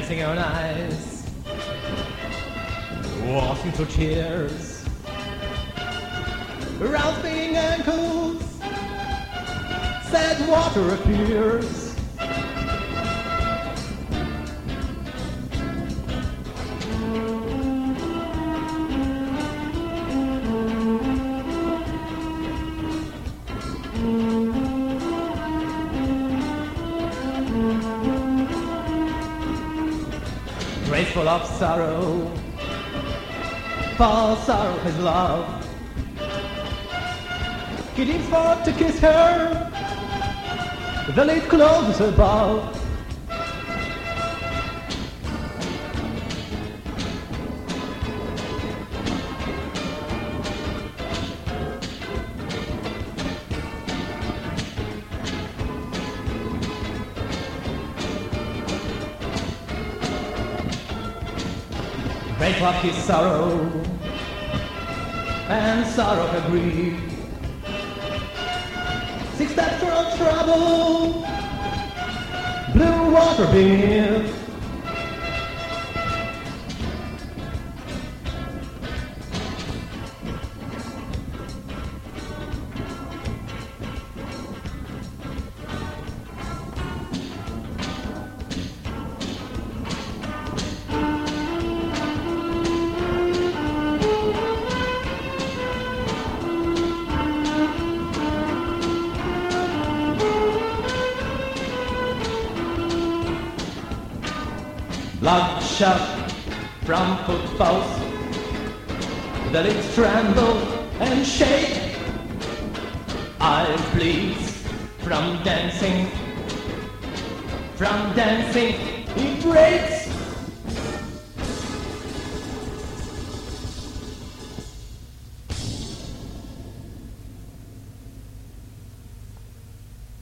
dancing on ice, walking through tears, rasping ankles, sad water appears. Graceful of sorrow, false sorrow his love. He leaps forth to kiss her, the lid closes above. Break up his sorrow, and sorrow her grief. 6 steps from trouble, blue water beneath. Bloodshot from footfalls, the lips tremble and shake. Eyes bleeds from dancing, it breaks.